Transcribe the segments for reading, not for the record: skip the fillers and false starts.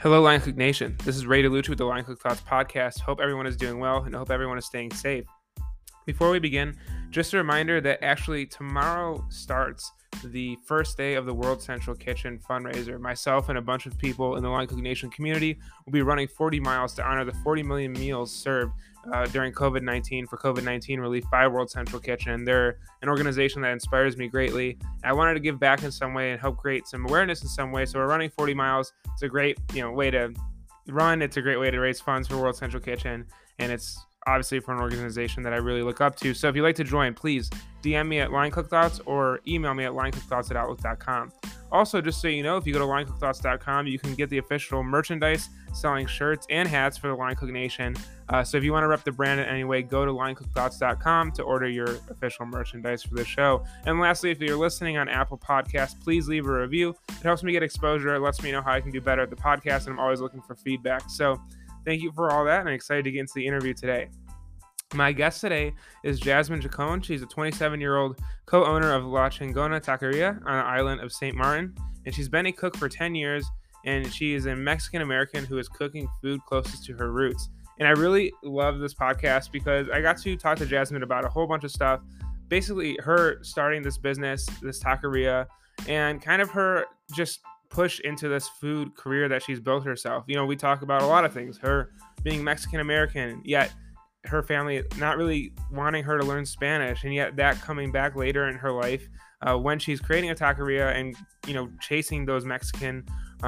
Hello, Line Cook Nation. This is Ray DeLucci with the Line Cook Thoughts podcast. Hope everyone is doing well and hope everyone is staying safe. Before we begin, just a reminder that actually tomorrow starts the first day of the World Central Kitchen fundraiser. Myself and a bunch of people in the Line Cook Nation community will be running 40 miles to honor the 40 million meals served during COVID-19 for COVID-19 relief by World Central Kitchen. They're an organization that inspires me greatly. I wanted to give back in some way and help create some awareness in some way. So we're running 40 miles. It's a great way to run. It's a great way to raise funds for World Central Kitchen. And it's obviously for an organization that I really look up to. So if you'd like to join, please DM me at LineCookThoughts or email me at linecookthoughts@outlook.com. Also, just so you know, if you go to linecookthoughts.com, you can get the official merchandise selling shirts and hats for the Line Cook Nation. So if you want to rep the brand in any way, go to linecookthoughts.com to order your official merchandise for the show. And lastly, if you're listening on Apple Podcasts, please leave a review. It helps me get exposure. It lets me know how I can do better at the podcast, and I'm always looking for feedback. So thank you for all that, and I'm excited to get into the interview today. My guest today is Jasmine Chacon. She's a 27-year-old co-owner of La Chingona Taqueria on the island of St. Martin, and she's been a cook for 10 years, and she is a Mexican-American who is cooking food closest to her roots. And I really love this podcast because I got to talk to Jasmine about a whole bunch of stuff, basically her starting this business, this taqueria, and kind of her just push into this food career that she's built herself. We talk about a lot of things, her being Mexican-American, yet her family not really wanting her to learn Spanish, and yet that coming back later in her life when she's creating a taqueria and chasing those Mexican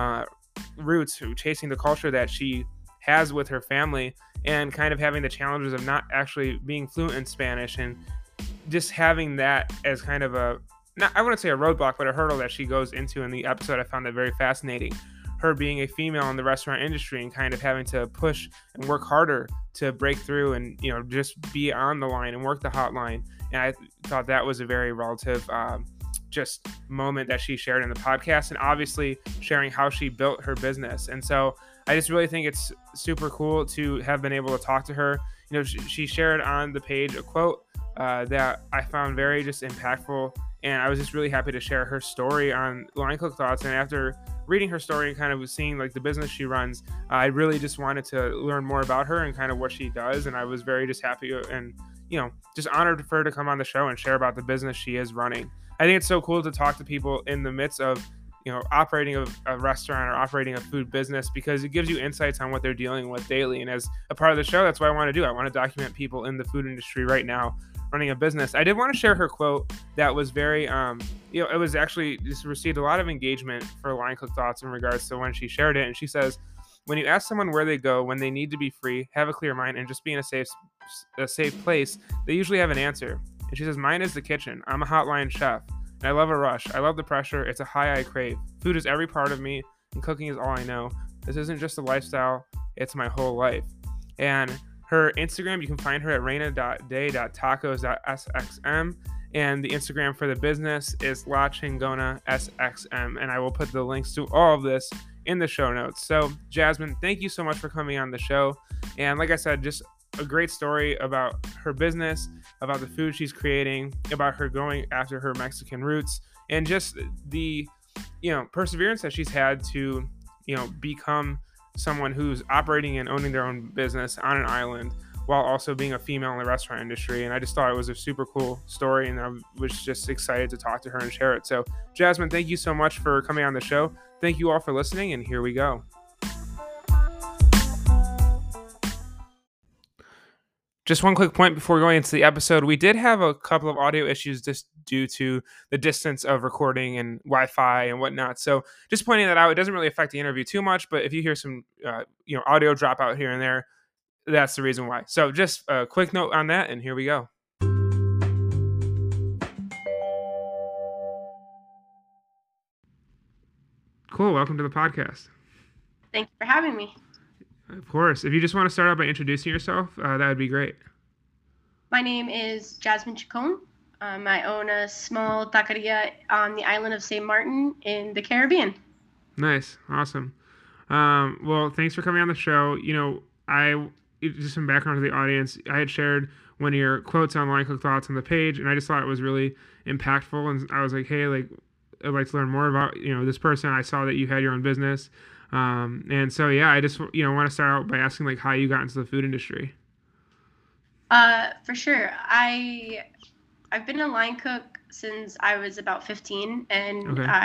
roots, chasing the culture that she has with her family, and kind of having the challenges of not actually being fluent in Spanish, and just having that as kind of I wouldn't say a roadblock, but a hurdle that she goes into in the episode. I found that very fascinating. Her being a female in the restaurant industry and kind of having to push and work harder to break through and, just be on the line and work the hotline. And I thought that was a very relative just moment that she shared in the podcast, and obviously sharing how she built her business. And so I just really think it's super cool to have been able to talk to her. She shared on the page a quote that I found very just impactful, and I was just really happy to share her story on Line Cook Thoughts. And after reading her story and kind of seeing the business she runs, I really just wanted to learn more about her and kind of what she does. And I was very just happy and, just honored for her to come on the show and share about the business she is running. I think it's so cool to talk to people in the midst of, operating a restaurant or operating a food business, because it gives you insights on what they're dealing with daily. And as a part of the show, that's what I want to do. I want to document people in the food industry right now running a business. I did want to share her quote that was very, it was actually just received a lot of engagement for Line Cook Thoughts in regards to when she shared it. And she says, "When you ask someone where they go when they need to be free, have a clear mind, and just be in a safe place, they usually have an answer." And she says, "Mine is the kitchen. I'm a hotline chef. And I love a rush. I love the pressure. It's a high I crave. Food is every part of me, and cooking is all I know. This isn't just a lifestyle. It's my whole life." And her Instagram, you can find her at reina.day.tacos.sxm. And the Instagram for the business is La Chingona SXM. And I will put the links to all of this in the show notes. So, Jasmine, thank you so much for coming on the show. And like I said, just a great story about her business, about the food she's creating, about her going after her Mexican roots, and just the, perseverance that she's had to, become someone who's operating and owning their own business on an island while also being a female in the restaurant industry. And I just thought it was a super cool story, and I was just excited to talk to her and share it. So, Jasmine, thank you so much for coming on the show. Thank you all for listening, and here we go. Just one quick point before going into the episode. We did have a couple of audio issues just due to the distance of recording and Wi-Fi and whatnot. So just pointing that out. It doesn't really affect the interview too much, but if you hear some audio drop out here and there, that's the reason why. So just a quick note on that, and here we go. Cool. Welcome to the podcast. Thank you for having me. Of course. If you just want to start out by introducing yourself, that would be great. My name is Jasmine Chacon. I own a small taqueria on the island of St. Martin in the Caribbean. Nice. Awesome. Well, thanks for coming on the show. Just some background to the audience. I had shared one of your quotes on Line Cook Thoughts on the page, and I just thought it was really impactful. And I was like, hey, I'd like to learn more about, this person. I saw that you had your own business. And so, yeah, I just, want to start out by asking like how you got into the food industry. For sure. I've been a line cook since I was about 15, and Okay.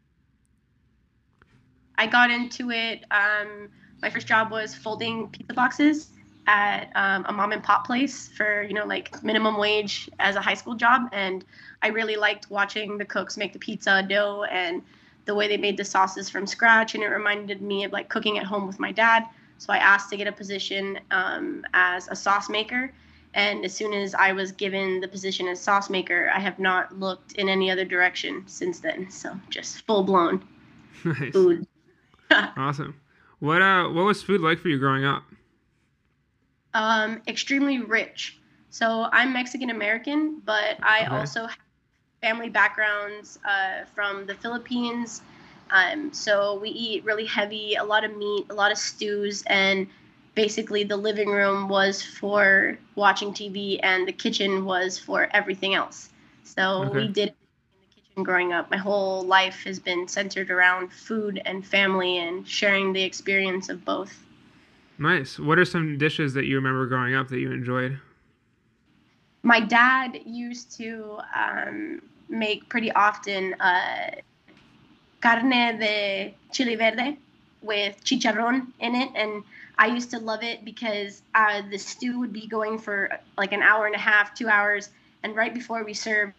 I got into it. My first job was folding pizza boxes at a mom and pop place for, like minimum wage as a high school job. And I really liked watching the cooks make the pizza dough and the way they made the sauces from scratch. And it reminded me of like cooking at home with my dad. So I asked to get a position as a sauce maker. And as soon as I was given the position as sauce maker, I have not looked in any other direction since then. So just full blown Nice. food. Awesome. What was food like for you growing up? Extremely rich. So I'm Mexican American, but I Okay. also have family backgrounds from the Philippines. So we eat really heavy, a lot of meat, a lot of stews, and basically the living room was for watching TV and the kitchen was for everything else. So we Okay. did it in the kitchen growing up. My whole life has been centered around food and family and sharing the experience of both. Nice. What are some dishes that you remember growing up that you enjoyed? My dad used to make pretty often carne de chile verde with chicharrón in it, and I used to love it because the stew would be going for like an hour and a half, 2 hours, and right before we served,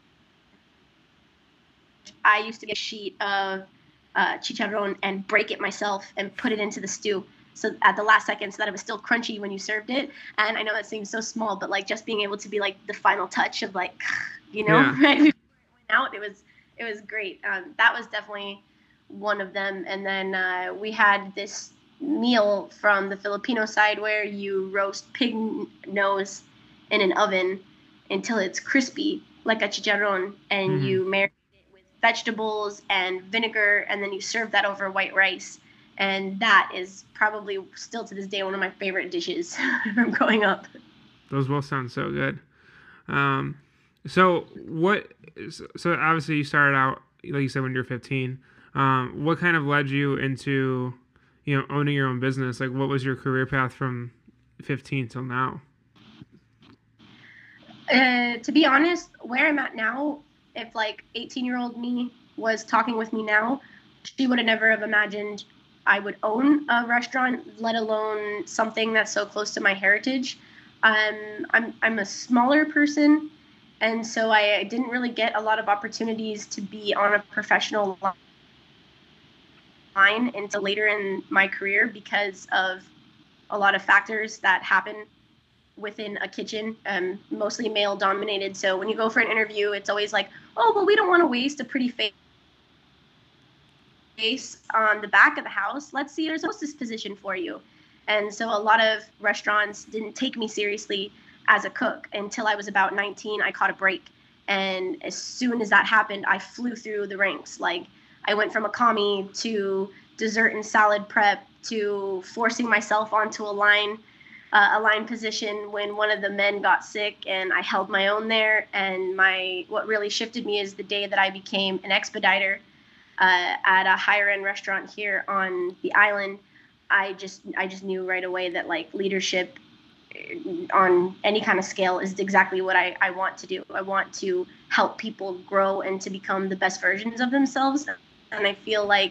I used to get a sheet of chicharrón and break it myself and put it into the stew. So at the last second, so that it was still crunchy when you served it. And I know that seems so small, but like just being able to be like the final touch of like, Yeah. right before it went out, it was great. That was definitely one of them. And then we had this meal from the Filipino side where you roast pig nose in an oven until it's crispy, like a chicharron, and Hmm. you marinate it with vegetables and vinegar, and then you serve that over white rice. And that is probably still to this day one of my favorite dishes from growing up. Those both sound so good. Um, so what? So obviously you started out like you said when you were 15. What kind of led you into, owning your own business? Like, what was your career path from 15 till now? To be honest, where I'm at now, if like 18-year-old me was talking with me now, she would have never have imagined I would own a restaurant, let alone something that's so close to my heritage. I'm a smaller person, and so I didn't really get a lot of opportunities to be on a professional line until later in my career because of a lot of factors that happen within a kitchen, mostly male dominated. So when you go for an interview, it's always like, oh, but we don't want to waste a pretty face on the back of the house. Let's see, there's a hostess position for you. And so a lot of restaurants didn't take me seriously as a cook until I was about 19. I caught a break. And as soon as that happened, I flew through the ranks. Like I went from a commie to dessert and salad prep to forcing myself onto a line position when one of the men got sick, and I held my own there. And what really shifted me is the day that I became an expediter at a higher end restaurant here on the island. I just knew right away that like leadership on any kind of scale is exactly what I want to do. I want to help people grow and to become the best versions of themselves. And I feel like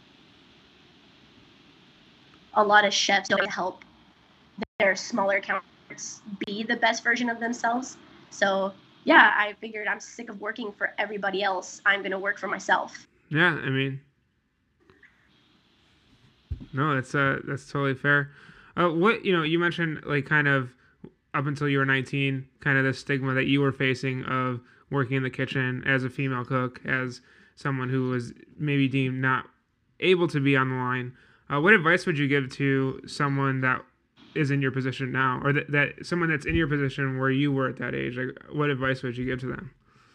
a lot of chefs don't help their smaller counterparts be the best version of themselves. So yeah, I figured I'm sick of working for everybody else. I'm gonna work for myself. Yeah, I mean, no, that's totally fair. What you mentioned like kind of up until you were 19, kind of the stigma that you were facing of working in the kitchen as a female cook, as someone who was maybe deemed not able to be on the line. What advice would you give to someone that is in your position now, or that someone that's in your position where you were at that age? Like, what advice would you give to them?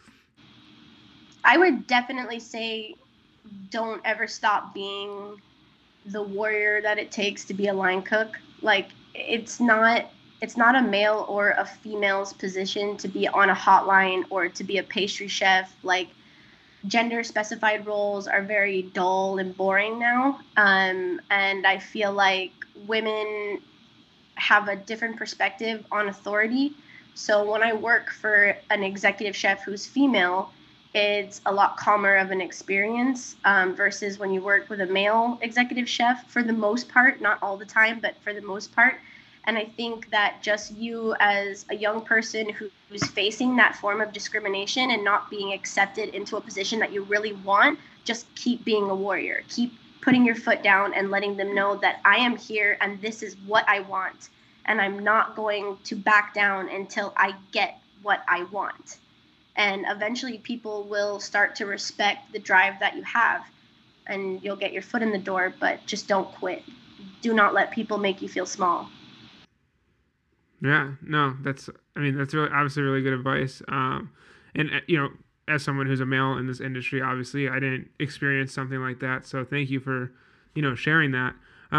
I would definitely say don't ever stop being the warrior that it takes to be a line cook. Like it's not a male or a female's position to be on a hotline or to be a pastry chef. Like gender specified roles are very dull and boring now. And I feel like women have a different perspective on authority. So when I work for an executive chef who's female, it's a lot calmer of an experience versus when you work with a male executive chef, for the most part, not all the time, but for the most part. And I think that just you as a young person who's facing that form of discrimination and not being accepted into a position that you really want, just keep being a warrior. Keep putting your foot down and letting them know that I am here and this is what I want. And I'm not going to back down until I get what I want. And eventually people will start to respect the drive that you have, and you'll get your foot in the door, but just don't quit. Do not let people make you feel small. Yeah, no, that's really obviously really good advice. And as someone who's a male in this industry, obviously I didn't experience something like that. So thank you for, sharing that.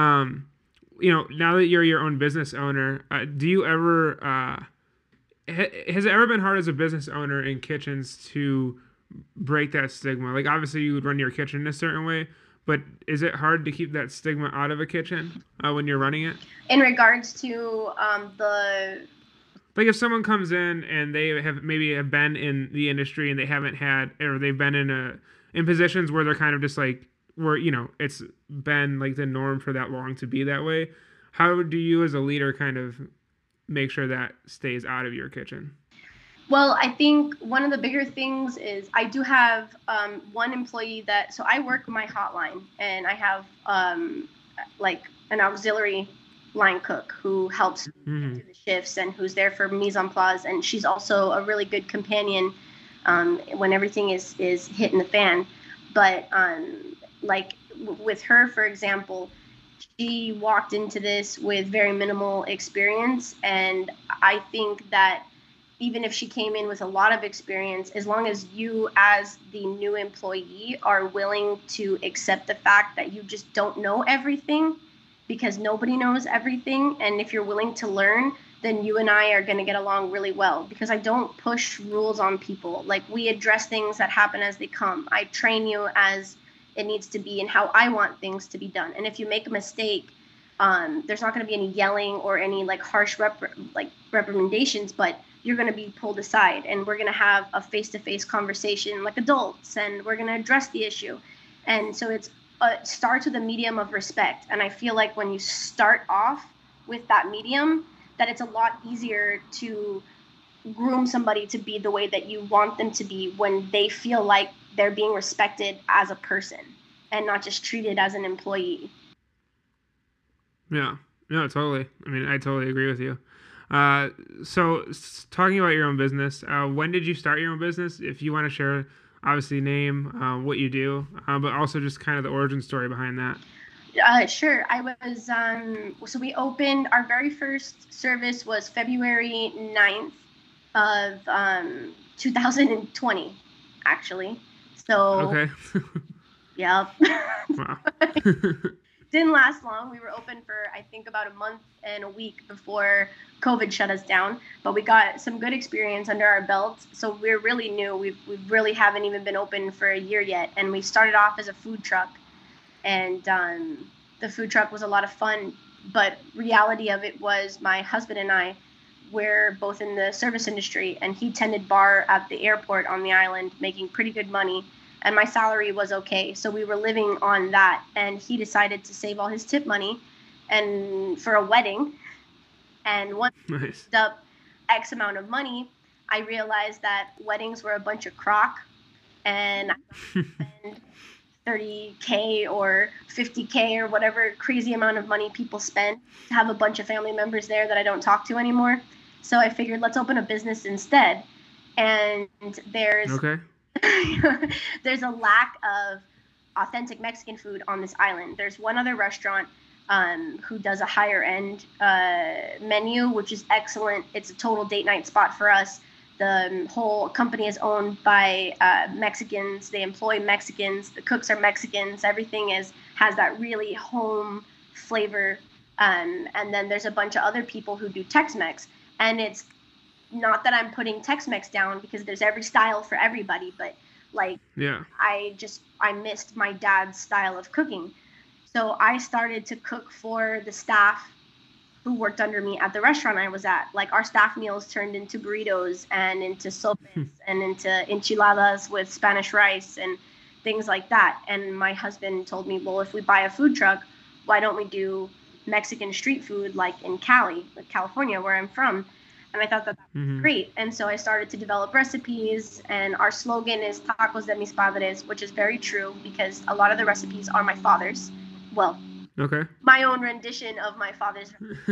Now that you're your own business owner, do you ever, has it ever been hard as a business owner in kitchens to break that stigma? Like, obviously you would run your kitchen in a certain way, but is it hard to keep that stigma out of a kitchen when you're running it? In regards to the... Like if someone comes in and they have been in the industry and they haven't had, or they've been in positions where they're kind of just like, where, it's been like the norm for that long to be that way. How do you as a leader kind of make sure that stays out of your kitchen? Well, I think one of the bigger things is I do have one employee so I work my hotline, and I have like an auxiliary line cook who helps me through the shifts and who's there for mise en place. And she's also a really good companion when everything is hitting the fan. But like with her, for example, she walked into this with very minimal experience. And I think that even if she came in with a lot of experience, as long as you as the new employee are willing to accept the fact that you just don't know everything, because nobody knows everything, and if you're willing to learn, then you and I are going to get along really well, because I don't push rules on people. Like, we address things that happen as they come. I train you as it needs to be and how I want things to be done. And if you make a mistake, there's not going to be any yelling or any like harsh reprimandations, but you're going to be pulled aside, and we're going to have a face-to-face conversation like adults, and we're going to address the issue. And so it starts with a medium of respect. And I feel like when you start off with that medium, that it's a lot easier to groom somebody to be the way that you want them to be when they feel like they're being respected as a person and not just treated as an employee. Yeah, no, totally. I mean, I totally agree with you. So talking about your own business, when did you start your own business? If you want to share, obviously name, what you do, but also just kind of the origin story behind that. Sure. I was, so we opened, our very first service was February 9th of 2020, actually. So, okay. Yep. Wow. Didn't last long. We were open for, I think, about a month and a week before COVID shut us down, but we got some good experience under our belts. So we're really new. We really haven't even been open for a year yet. And we started off as a food truck, and the food truck was a lot of fun. But reality of it was, my husband and I were both in the service industry, and he tended bar at the airport on the island, making pretty good money. And my salary was okay. So we were living on that. And he decided to save all his tip money and for a wedding. And once I saved up X amount of money, I realized that weddings were a bunch of crock. And I spend $30K or $50K or whatever crazy amount of money people spend to have a bunch of family members there that I don't talk to anymore. So I figured, let's open a business instead. And there's... Okay. There's a lack of authentic Mexican food on this island. There's one other restaurant who does a higher end menu, which is excellent. It's a total date night spot for us. The whole company is owned by Mexicans. They employ Mexicans. The cooks are Mexicans. Everything has that really home flavor. And then there's a bunch of other people who do Tex-Mex. And it's not that I'm putting Tex-Mex down, because there's every style for everybody, but Like, Yeah. I missed my dad's style of cooking. So I started to cook for the staff who worked under me at the restaurant I was at. Like, our staff meals turned into burritos and into sopes and into enchiladas with Spanish rice and things like that. And my husband told me, well, if we buy a food truck, why don't we do Mexican street food like in Cali, like California, where I'm from? And I thought that was great. And so I started to develop recipes, and our slogan is Tacos de mis padres, which is very true because a lot of the recipes are my father's. Well, okay, my own rendition of my father's.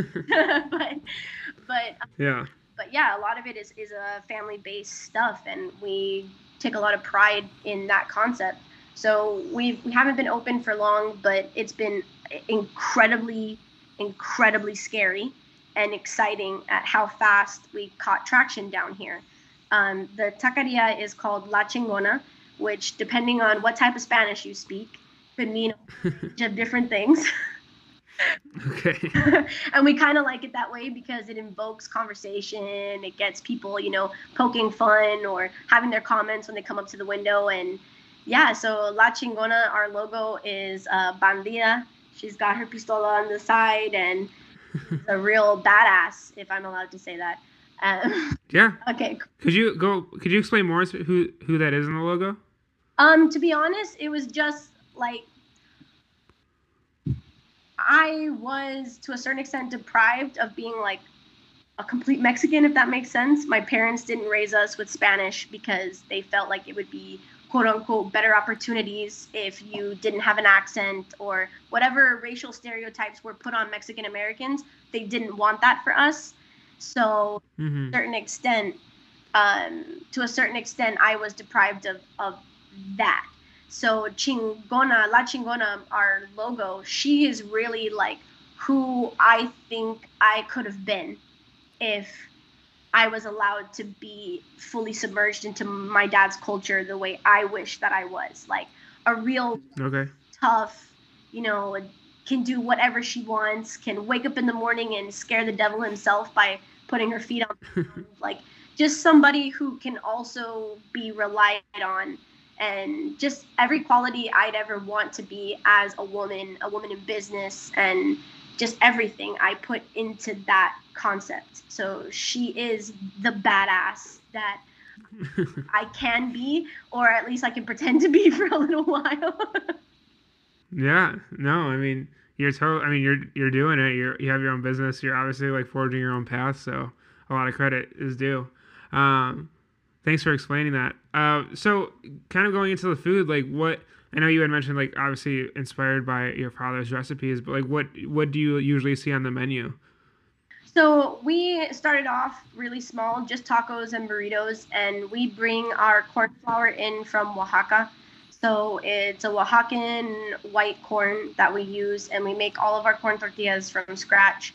but yeah, a lot of it is a family-based stuff, and we take a lot of pride in that concept. So we haven't been open for long, but it's been incredibly scary and exciting at how fast we caught traction down here. The taqueria is called La Chingona, which, depending on what type of Spanish you speak, could mean a range of different things. Okay. And we kind of like it that way because it invokes conversation. It gets people, poking fun or having their comments when they come up to the window. And yeah, so La Chingona, our logo is bandida. She's got her pistola on the side, and a real badass, if I'm allowed to say that. Yeah. Okay. Could you explain more who that is in the logo? To be honest, it was just like, I was to a certain extent deprived of being like a complete Mexican, if that makes sense. My parents didn't raise us with Spanish because they felt like it would be, quote unquote, better opportunities if you didn't have an accent, or whatever racial stereotypes were put on Mexican Americans. They didn't want that for us. So to a certain extent, I was deprived of that. So La Chingona, our logo, she is really like who I think I could have been if I was allowed to be fully submerged into my dad's culture the way I wish that I was. Like a real tough, can do whatever she wants, can wake up in the morning and scare the devil himself by putting her feet on the ground. Like, just somebody who can also be relied on, and just every quality I'd ever want to be as a woman in business, and just everything I put into that concept. So she is the badass that I can be, or at least I can pretend to be for a little while. Yeah, no, I mean, you're doing it. You have your own business. You're obviously like forging your own path. So a lot of credit is due. Thanks for explaining that. So kind of going into the food, like I know you had mentioned, like, obviously inspired by your father's recipes, but like what do you usually see on the menu? So we started off really small, just tacos and burritos, and we bring our corn flour in from Oaxaca. So it's a Oaxacan white corn that we use, and we make all of our corn tortillas from scratch.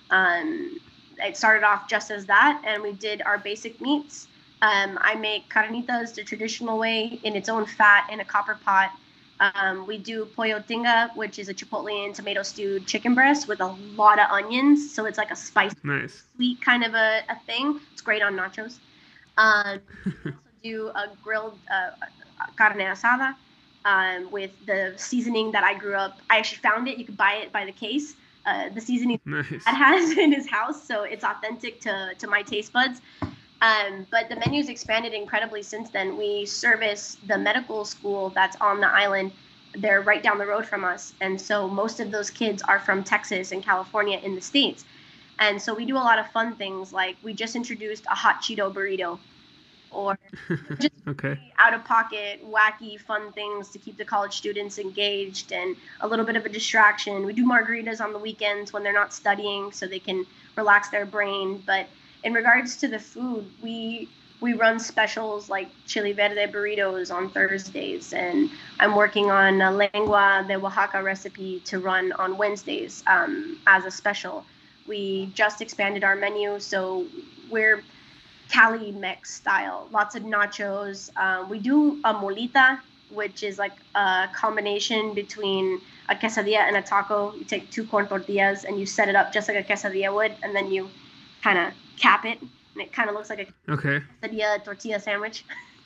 It started off just as that, and we did our basic meats. I make carnitas the traditional way, in its own fat in a copper pot. We do pollo tinga, which is a chipotle and tomato stewed chicken breast with a lot of onions. So it's like a spicy, sweet kind of a thing. It's great on nachos. We also do a grilled carne asada with the seasoning that I grew up. I actually found it. You could buy it by the case. The seasoning that has in his house. So it's authentic to my taste buds. But the menu's expanded incredibly since then. We service the medical school that's on the island. They're right down the road from us. And so most of those kids are from Texas and California in the States. And so we do a lot of fun things, like we just introduced a hot Cheeto burrito, or just out of pocket, wacky, fun things to keep the college students engaged and a little bit of a distraction. We do margaritas on the weekends when they're not studying so they can relax their brain. But in regards to the food, we run specials like chili verde burritos on Thursdays, and I'm working on a lengua de Oaxaca recipe to run on Wednesdays as a special. We just expanded our menu, so we're Cali Mex style, lots of nachos. We do a molita, which is like a combination between a quesadilla and a taco. You take 2 corn tortillas and you set it up just like a quesadilla would, and then you kind of cap it, and it kind of looks like a quesadilla tortilla sandwich.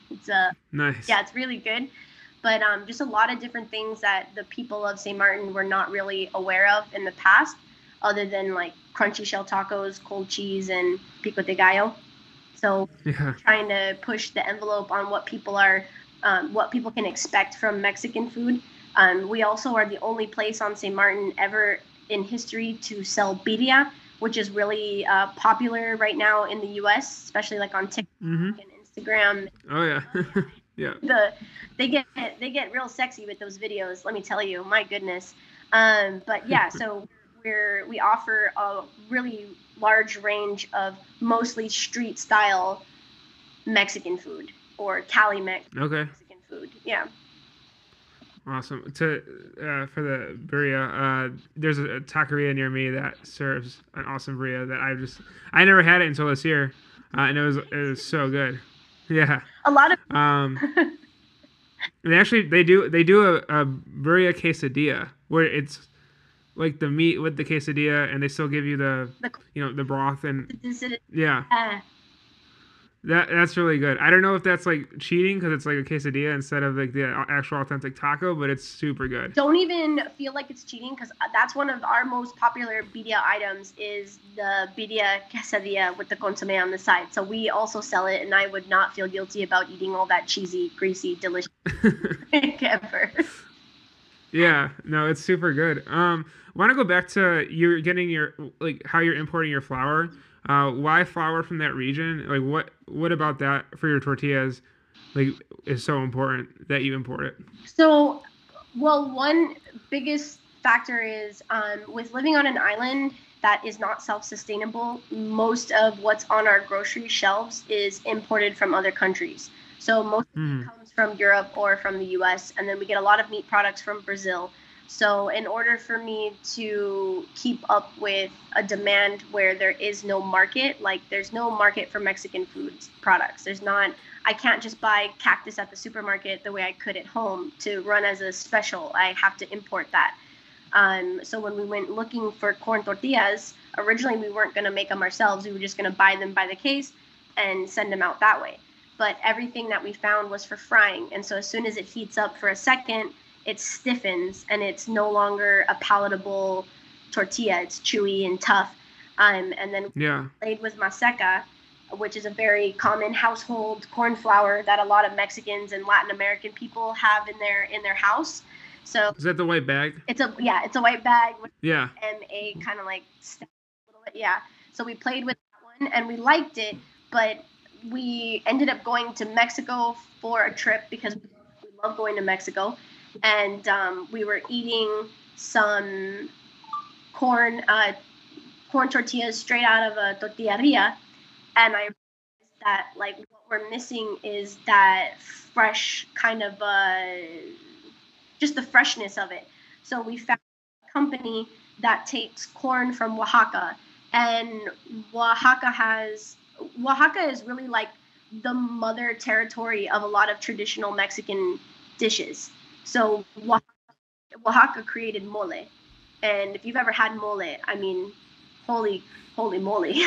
It's Nice. yeah, it's really good. But just a lot of different things that the people of St. Martin were not really aware of in the past, other than like crunchy shell tacos, cold cheese, and pico de gallo. So Yeah. trying to push the envelope on what people can expect from Mexican food. We also are the only place on St. Martin ever in history to sell birria, which is really popular right now in the U.S., especially like on TikTok Mm-hmm. and Instagram. Oh yeah. Yeah. the they get real sexy with those videos. Let me tell you, my goodness. But yeah, so we offer a really large range of mostly street style Mexican food or Cali Okay. Mexican food. Yeah. Awesome. For the birria, there's a taqueria near me that serves an awesome birria that I never had it until this year, and it was so good. Yeah. A lot of Um, they do a birria quesadilla where it's like the meat with the quesadilla, and they still give you the the broth and yeah. uh, That's really good. I don't know if that's like cheating because it's like a quesadilla instead of like the actual authentic taco, but it's super good. don't even feel like it's cheating because that's one of our most popular birria items is the birria quesadilla with the consomme on the side. So we also sell it, and I would not feel guilty about eating all that cheesy, greasy, delicious ever. Yeah, no, it's super good. Want to go back to you're getting your like how you're importing your flour. Why flour from that region? Like what about that for your tortillas like is so important that you import it? So, well, one biggest factor is with living on an island that is not self-sustainable, most of what's on our grocery shelves is imported from other countries. So most of it comes from Europe or from the US, and then we get a lot of meat products from Brazil. So in order for me to keep up with a demand where there is no market, like there's no market for Mexican food products. I can't just buy cactus at the supermarket the way I could at home to run as a special. I have to import that. So when we went looking for corn tortillas, originally we weren't going to make them ourselves. We were just going to buy them by the case and send them out that way. But everything that we found was for frying. And so as soon as it heats up for a second, it stiffens and it's no longer a palatable tortilla. It's chewy and tough. And then played with maseca, which is a very common household corn flour that a lot of Mexicans and Latin American people have in their house. So is that the white bag? It's a white bag with MA kind of like a little bit. Yeah. So we played with that one and we liked it, but we ended up going to Mexico for a trip because we love going to Mexico. And we were eating some corn tortillas straight out of a tortilleria, and I realized that like what we're missing is that fresh kind of just the freshness of it. So we found a company that takes corn from Oaxaca, and Oaxaca is really like the mother territory of a lot of traditional Mexican dishes. So Oaxaca created mole, and if you've ever had mole, I mean, holy moly.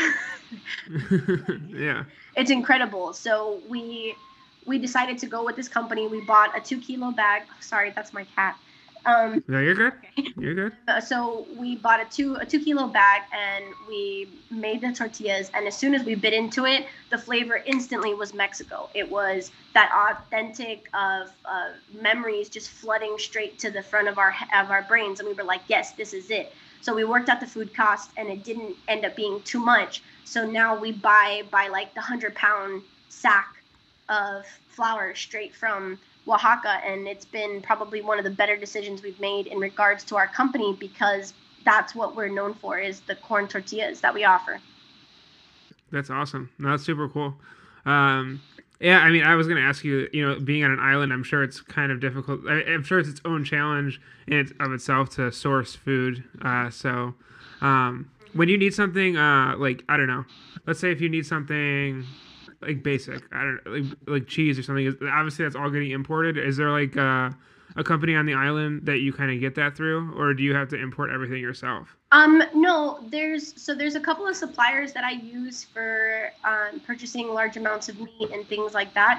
Yeah, it's incredible. So we decided to go with this company. We bought a 2-kilo bag. Sorry, that's my cat. No, you're good. Okay. You're good. So we bought a 2-kilo bag and we made the tortillas. And as soon as we bit into it, the flavor instantly was Mexico. It was that authentic of memories just flooding straight to the front of our brains. And we were like, yes, this is it. So we worked out the food cost and it didn't end up being too much. So now we buy like the 100-pound sack of flour straight from Oaxaca, and it's been probably one of the better decisions we've made in regards to our company because that's what we're known for is the corn tortillas that we offer. That's awesome. No, that's super cool. Yeah, I mean, I was going to ask you, being on an island, I'm sure it's kind of difficult. I'm sure it's its own challenge of itself to source food. So when you need something, like, I don't know, let's say if you need something like basic, I don't know, like cheese or something, obviously that's all getting imported. Is there like a company on the island that you kind of get that through, or do you have to import everything yourself? No, there's a couple of suppliers that I use for purchasing large amounts of meat and things like that.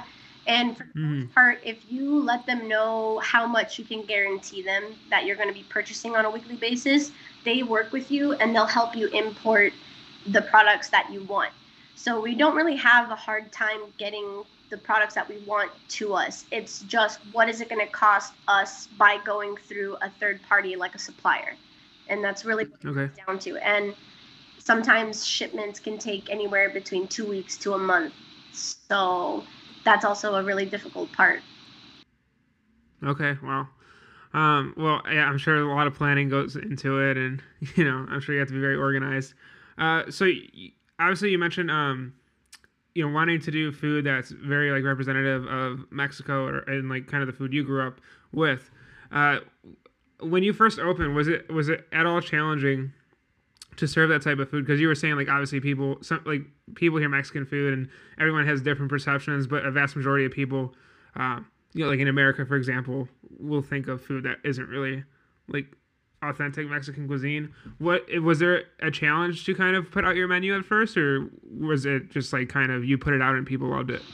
And for the most part, if you let them know how much you can guarantee them that you're going to be purchasing on a weekly basis, they work with you and they'll help you import the products that you want. So we don't really have a hard time getting the products that we want to us. It's just, what is it going to cost us by going through a third party like a supplier? And that's really what it comes down to. And sometimes shipments can take anywhere between 2 weeks to a month. So that's also a really difficult part. Okay, well, well, yeah, I'm sure a lot of planning goes into it, and I'm sure you have to be very organized. So obviously, you mentioned wanting to do food that's very like representative of Mexico and like kind of the food you grew up with. When you first opened, was it at all challenging to serve that type of food? Because you were saying like obviously people hear Mexican food and everyone has different perceptions, but a vast majority of people, like in America, for example, will think of food that isn't really like authentic Mexican cuisine. Was there a challenge to kind of put out your menu at first, or was it just like kind of you put it out and people loved it?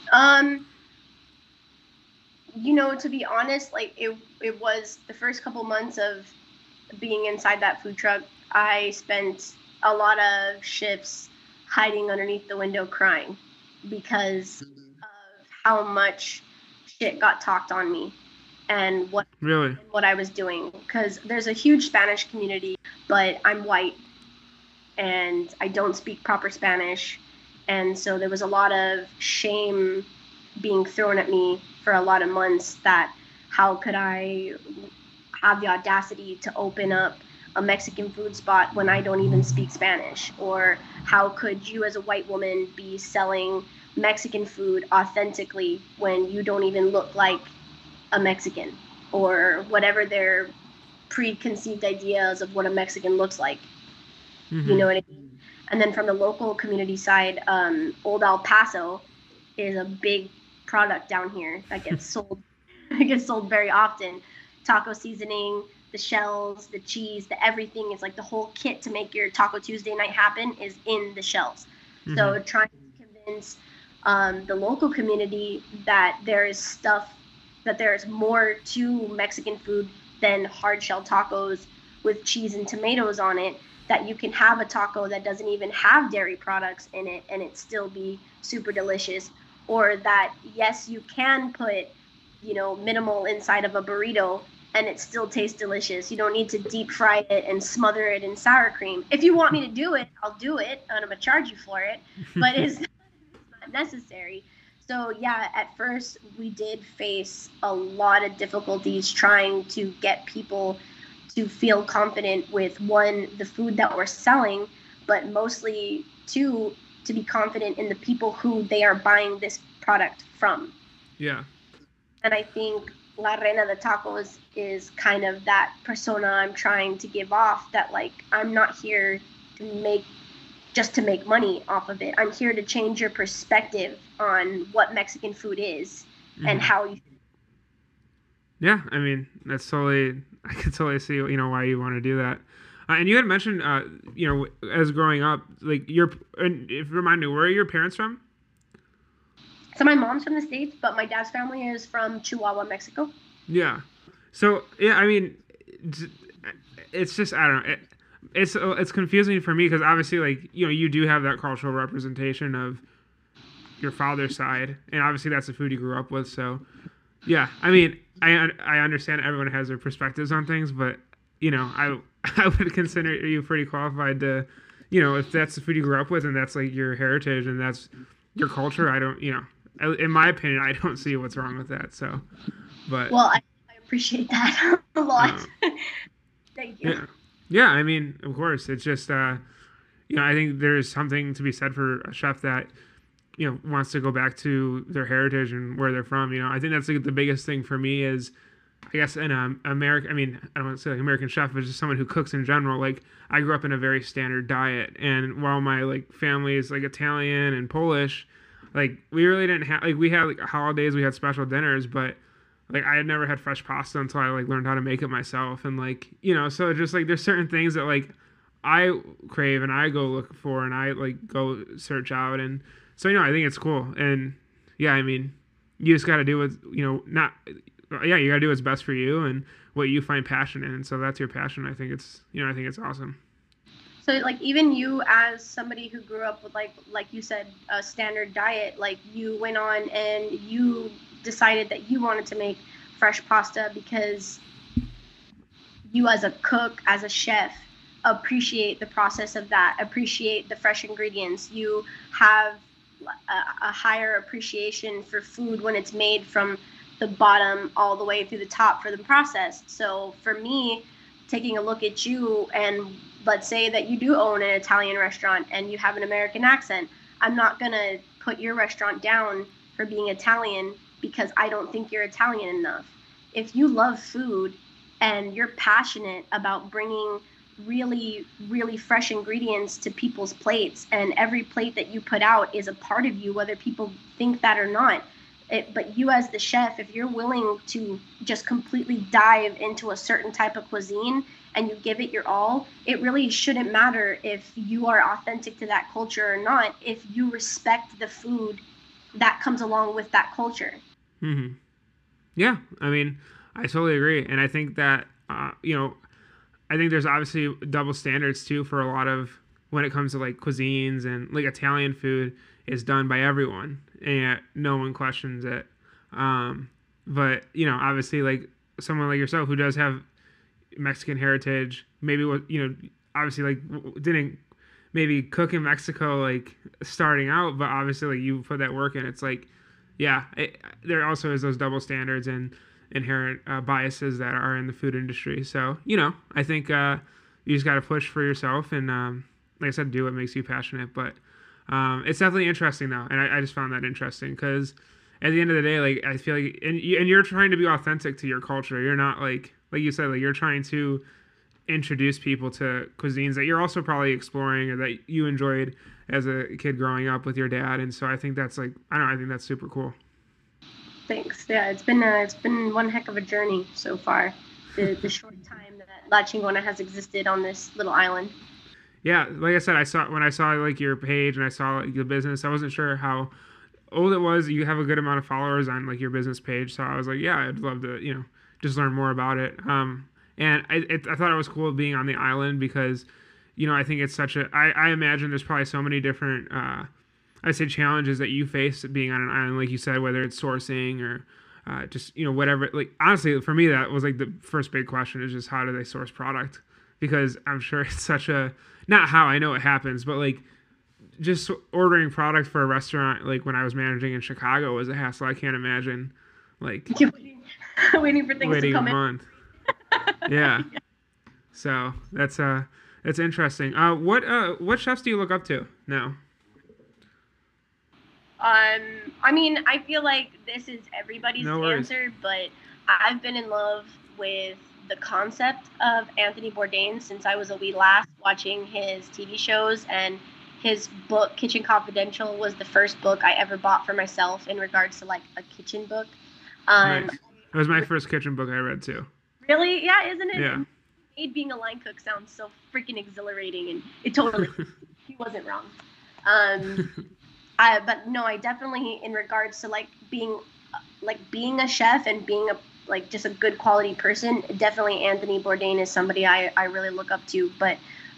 To be honest, like it was the first couple months of being inside that food truck. I spent a lot of shifts hiding underneath the window crying because of how much shit got talked on me and what I was doing. Because there's a huge Spanish community, but I'm white and I don't speak proper Spanish. And so there was a lot of shame being thrown at me for a lot of months that how could I have the audacity to open up a Mexican food spot when I don't even speak Spanish? Or how could you as a white woman be selling Mexican food authentically when you don't even look like a Mexican? Or whatever their preconceived ideas of what a Mexican looks like. Mm-hmm. You know what I mean? And then from the local community side, Old El Paso is a big product down here that gets sold. It gets sold very often. Taco seasoning, the shells, the cheese, the everything is like the whole kit to make your Taco Tuesday night happen is in the shells. Mm-hmm. So trying to convince the local community that there's more to Mexican food than hard shell tacos with cheese and tomatoes on it, that you can have a taco that doesn't even have dairy products in it and it still be super delicious. Or that, yes, you can put, minimal inside of a burrito and it still tastes delicious. You don't need to deep fry it and smother it in sour cream. If you want me to do it, I'll do it and I'm gonna charge you for it, but it's not necessary. So yeah, at first we did face a lot of difficulties trying to get people to feel confident with, one, the food that we're selling, but mostly two, to be confident in the people who they are buying this product from. Yeah. And I think La Reina de Tacos is kind of that persona I'm trying to give off, that like, I'm not here to make money off of it. I'm here to change your perspective on what Mexican food is and how you. Yeah, I mean, I could totally see, why you want to do that. And you had mentioned, as growing up, like remind me, where are your parents from? So my mom's from the States, but my dad's family is from Chihuahua, Mexico. Yeah. So, yeah, I mean, it's just, I don't know. It's confusing for me because obviously, like, you do have that cultural representation of your father's side, and obviously that's the food you grew up with. So, yeah, I mean, I understand everyone has their perspectives on things, but, I would consider you pretty qualified to, if that's the food you grew up with and that's like your heritage and that's your culture, I don't, in my opinion, I don't see what's wrong with that. So, but. Well, I appreciate that a lot. Thank you. Yeah. Yeah, I mean, of course. It's just, I think there's something to be said for a chef that, wants to go back to their heritage and where they're from. I think that's like the biggest thing for me is, I guess, in America. I mean, I don't want to say like American chef, but just someone who cooks in general. Like, I grew up in a very standard diet, and while my like family is like Italian and Polish, like we really didn't have we had like holidays, we had special dinners, but like I had never had fresh pasta until I like learned how to make it myself, and like so just like there's certain things that like I crave and I go look for and I like go search out, and so I think it's cool, and yeah, I mean, you just got to do what, not, yeah, you got to do what's best for you and what you find passion in. And so that's your passion. I think it's awesome. So like even you as somebody who grew up with like you said, a standard diet, like you went on and you decided that you wanted to make fresh pasta because you as a cook, as a chef, appreciate the process of that, appreciate the fresh ingredients. You have a higher appreciation for food when it's made from the bottom all the way through the top for the process. So for me, taking a look at you, and let's say that you do own an Italian restaurant and you have an American accent, I'm not going to put your restaurant down for being Italian because I don't think you're Italian enough. If you love food and you're passionate about bringing really, really fresh ingredients to people's plates, and every plate that you put out is a part of you, whether people think that or not. But you as the chef, if you're willing to just completely dive into a certain type of cuisine and you give it your all, it really shouldn't matter if you are authentic to that culture or not, if you respect the food that comes along with that culture. Mm-hmm. Yeah, I mean, I totally agree. And I think that, I think there's obviously double standards too for a lot of, when it comes to like cuisines, and like Italian food is done by everyone and no one questions it. But, obviously like someone like yourself who does have Mexican heritage, maybe obviously like didn't maybe cook in Mexico like starting out, but obviously like you put that work in. It's like, yeah, there also is those double standards and inherent biases that are in the food industry. So, I think you just got to push for yourself and, like I said, do what makes you passionate. But it's definitely interesting though. And I just found that interesting because at the end of the day, like I feel like, and you're trying to be authentic to your culture. You're not like you said, like you're trying to introduce people to cuisines that you're also probably exploring or that you enjoyed as a kid growing up with your dad. And so I think that's like, I think that's super cool. Thanks. Yeah, it's been one heck of a journey so far. The short time that La Chingona has existed on this little island. Yeah, like I said, when I saw like your page and I saw like the business, I wasn't sure how old it was. You have a good amount of followers on like your business page, so I was like, yeah, I'd love to, just learn more about it. And I thought it was cool being on the island because, I think it's such a. I imagine there's probably so many different, I'd say challenges that you face being on an island, like you said, whether it's sourcing or just whatever. Like honestly, for me, that was like the first big question is just how do they source product? Because I'm sure it's such a, not how, I know it happens, but like just ordering product for a restaurant, like when I was managing in Chicago, was a hassle. I can't imagine like waiting for things to come a month. Yeah. So that's interesting. What chefs do you look up to now? I mean, I feel like this is everybody's answer, but I've been in love with the concept of Anthony Bourdain since I was a wee lass watching his TV shows, and his book Kitchen Confidential was the first book I ever bought for myself in regards to like a kitchen book. Nice. It was my first kitchen book I read too. Really? Yeah, isn't it? Yeah. Made being a line cook sounds so freaking exhilarating, and it totally he wasn't wrong. But no, I definitely, in regards to like being a chef and being just a good quality person, definitely Anthony Bourdain is somebody I really look up to. But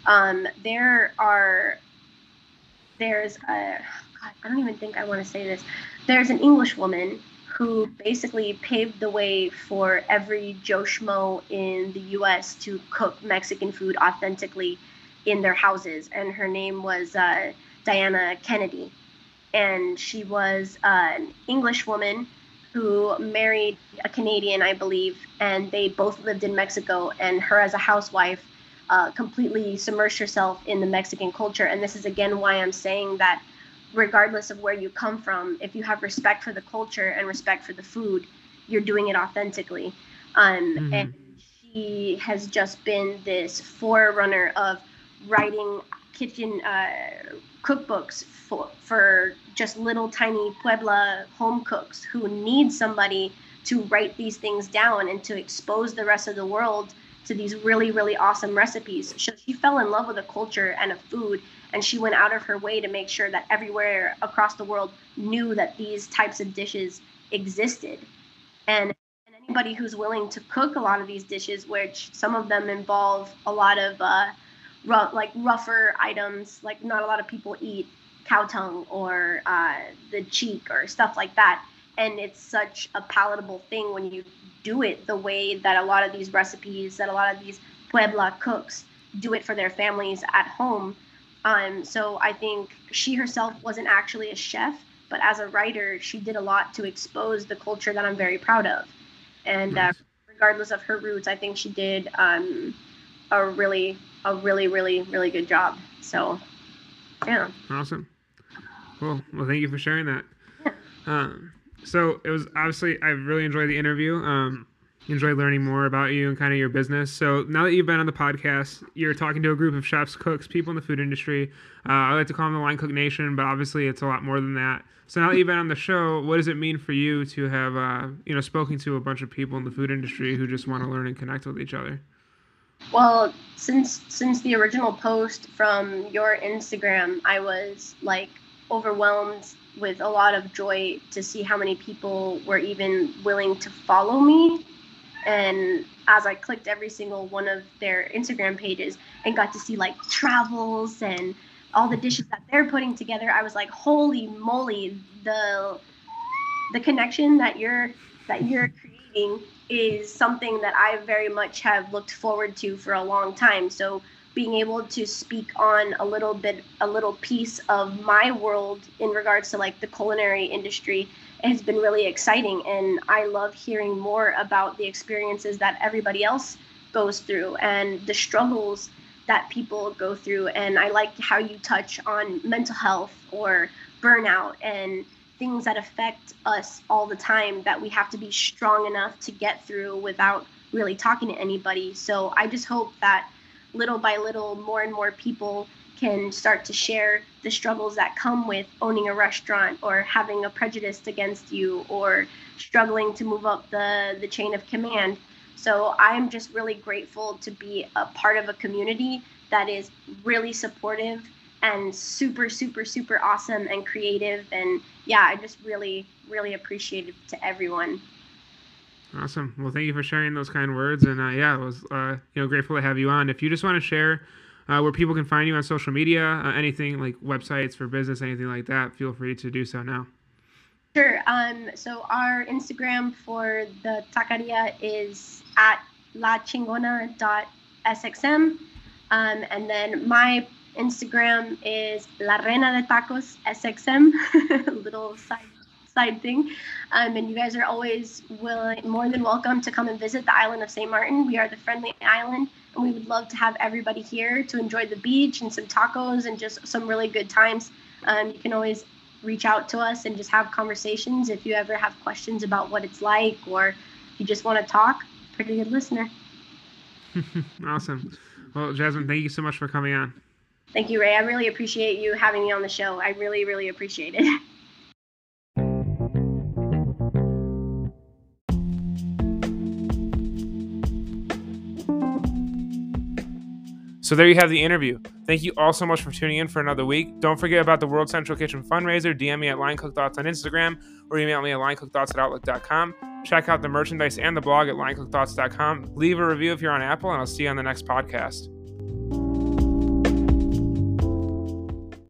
there's I don't even think I want to say this. There's an English woman who basically paved the way for every Joe Schmo in the U.S. to cook Mexican food authentically in their houses, and her name was Diana Kennedy. And she was an English woman who married a Canadian, I believe, and they both lived in Mexico. And her, as a housewife, completely submerged herself in the Mexican culture. And this is, again, why I'm saying that regardless of where you come from, if you have respect for the culture and respect for the food, you're doing it authentically. And she has just been this forerunner of writing kitchen cookbooks for just little tiny Puebla home cooks who need somebody to write these things down and to expose the rest of the world to these really, really awesome recipes. She fell in love with a culture and a food, and she went out of her way to make sure that everywhere across the world knew that these types of dishes existed. And anybody who's willing to cook a lot of these dishes, which some of them involve a lot of rougher items, like not a lot of people eat cow tongue or the cheek or stuff like that. And it's such a palatable thing when you do it the way that a lot of these recipes, that a lot of these Puebla cooks do it for their families at home. So I think she herself wasn't actually a chef, but as a writer, she did a lot to expose the culture that I'm very proud of. And regardless of her roots, I think she did a really, really good job. So, yeah. Awesome. Cool. Well, thank you for sharing that. Yeah. So it was obviously, I really enjoyed the interview. Enjoyed learning more about you and kind of your business. So now that you've been on the podcast, you're talking to a group of chefs, cooks, people in the food industry. I like to call them the Line Cook Nation, but obviously it's a lot more than that. So now that you've been on the show, what does it mean for you to have, spoken to a bunch of people in the food industry who just want to learn and connect with each other? Well, since the original post from your Instagram, I was like overwhelmed with a lot of joy to see how many people were even willing to follow me. And as I clicked every single one of their Instagram pages and got to see like travels and all the dishes that they're putting together, I was like, holy moly, the connection that you're creating is something that I very much have looked forward to for a long time. So being able to speak on a little piece of my world in regards to like the culinary industry has been really exciting. And I love hearing more about the experiences that everybody else goes through and the struggles that people go through. And I like how you touch on mental health or burnout and things that affect us all the time that we have to be strong enough to get through without really talking to anybody. So I just hope that little by little, more and more people can start to share the struggles that come with owning a restaurant or having a prejudice against you or struggling to move up the chain of command. So I'm just really grateful to be a part of a community that is really supportive and super, super, super awesome and creative. And yeah, I just really, really appreciate it to everyone. Awesome. Well, thank you for sharing those kind words. And I was grateful to have you on. If you just want to share where people can find you on social media, anything like websites for business, anything like that, feel free to do so now. Sure. So our Instagram for the taqueria is at lachingona.sxm. And then my Instagram is La Reina de Tacos SXM, little side thing. And you guys are always more than welcome to come and visit the island of St. Martin. We are the friendly island, and we would love to have everybody here to enjoy the beach and some tacos and just some really good times. You can always reach out to us and just have conversations if you ever have questions about what it's like or you just want to talk. Pretty good listener. Awesome. Well, Jasmine, thank you so much for coming on. Thank you, Ray. I really appreciate you having me on the show. I really, really appreciate it. So there you have the interview. Thank you all so much for tuning in for another week. Don't forget about the World Central Kitchen fundraiser. DM me at LineCookThoughts on Instagram or email me at linecookthoughts@outlook.com. Check out the merchandise and the blog at linecookthoughts.com. Leave a review if you're on Apple, and I'll see you on the next podcast.